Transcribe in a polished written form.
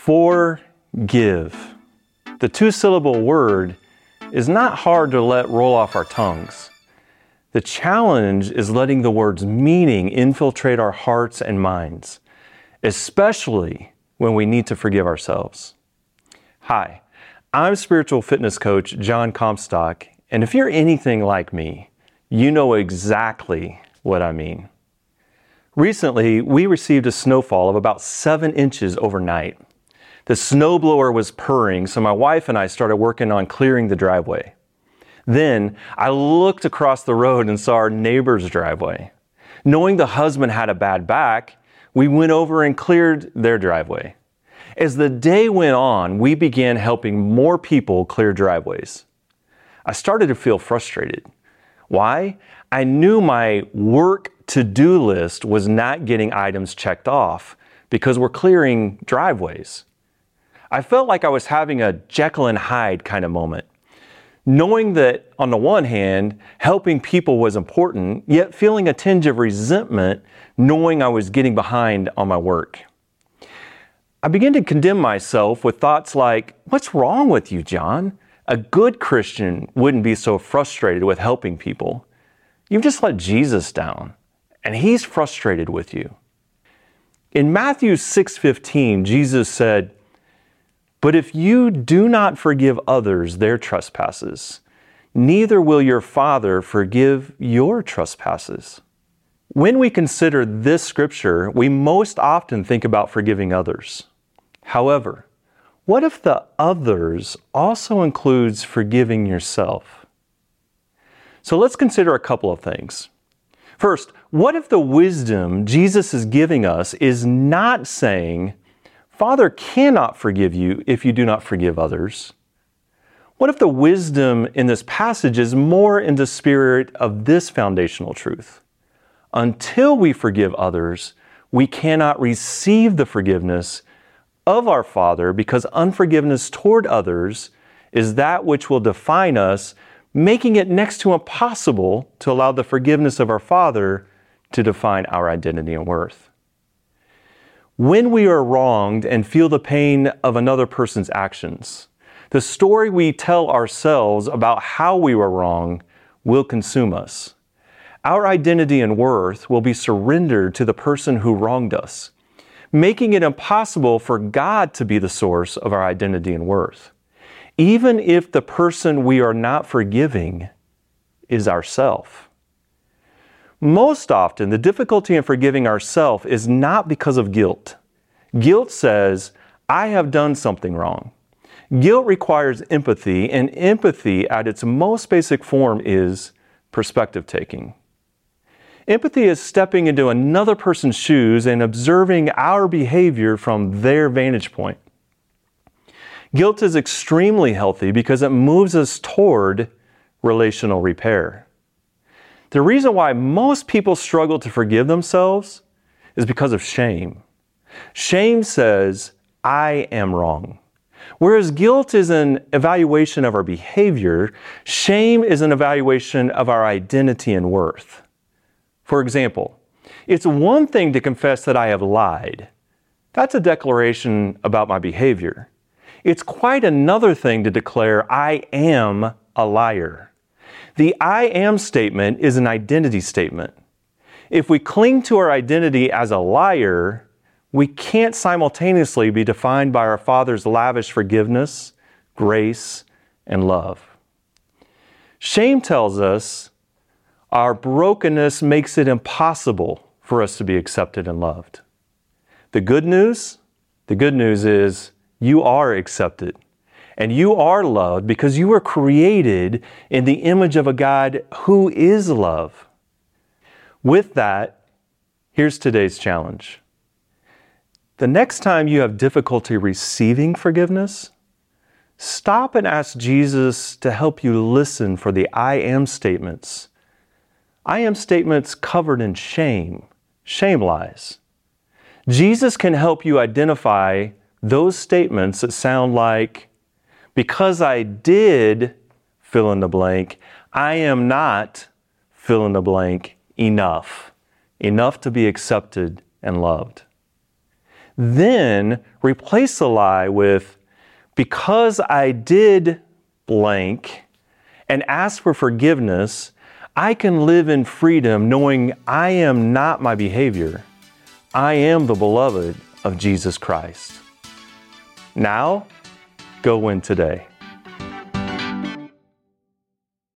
Forgive. The two-syllable word is not hard to let roll off our tongues. The challenge is letting the word's meaning infiltrate our hearts and minds, especially when we need to forgive ourselves. Hi, I'm spiritual fitness coach John Comstock, and if you're anything like me, you know exactly what I mean. Recently, we received a snowfall of about 7 inches overnight. The snowblower was purring, so my wife and I started working on clearing the driveway. Then, I looked across the road and saw our neighbor's driveway. Knowing the husband had a bad back, we went over and cleared their driveway. As the day went on, we began helping more people clear driveways. I started to feel frustrated. Why? I knew my work to-do list was not getting items checked off because we're clearing driveways. I felt like I was having a Jekyll and Hyde kind of moment. Knowing that, on the one hand, helping people was important, yet feeling a tinge of resentment knowing I was getting behind on my work. I began to condemn myself with thoughts like, "What's wrong with you, John? A good Christian wouldn't be so frustrated with helping people. You've just let Jesus down, and He's frustrated with you." In Matthew 6:15, Jesus said, "But if you do not forgive others their trespasses, neither will your Father forgive your trespasses." When we consider this scripture, we most often think about forgiving others. However, what if the others also includes forgiving yourself? So let's consider a couple of things. First, what if the wisdom Jesus is giving us is not saying, Father cannot forgive you if you do not forgive others? What if the wisdom in this passage is more in the spirit of this foundational truth? Until we forgive others, we cannot receive the forgiveness of our Father because unforgiveness toward others is that which will define us, making it next to impossible to allow the forgiveness of our Father to define our identity and worth. When we are wronged and feel the pain of another person's actions, the story we tell ourselves about how we were wrong will consume us. Our identity and worth will be surrendered to the person who wronged us, making it impossible for God to be the source of our identity and worth, even if the person we are not forgiving is ourself. Most often, the difficulty in forgiving ourselves is not because of guilt. Guilt says, I have done something wrong. Guilt requires empathy, and empathy at its most basic form is perspective taking. Empathy is stepping into another person's shoes and observing our behavior from their vantage point. Guilt is extremely healthy because it moves us toward relational repair. The reason why most people struggle to forgive themselves is because of shame. Shame says, I am wrong. Whereas guilt is an evaluation of our behavior, shame is an evaluation of our identity and worth. For example, it's one thing to confess that I have lied. That's a declaration about my behavior. It's quite another thing to declare I am a liar. The I am statement is an identity statement. If we cling to our identity as a liar, we can't simultaneously be defined by our Father's lavish forgiveness, grace, and love. Shame tells us our brokenness makes it impossible for us to be accepted and loved. The good news is you are accepted and you are loved because you were created in the image of a God who is love. With that, here's today's challenge. The next time you have difficulty receiving forgiveness, stop and ask Jesus to help you listen for the I am statements. I am statements covered in shame lies. Jesus can help you identify those statements that sound like, because I did fill in the blank, I am not fill in the blank enough to be accepted and loved. Then replace the lie with, because I did blank and ask for forgiveness, I can live in freedom knowing I am not my behavior. I am the beloved of Jesus Christ. Now, go win today.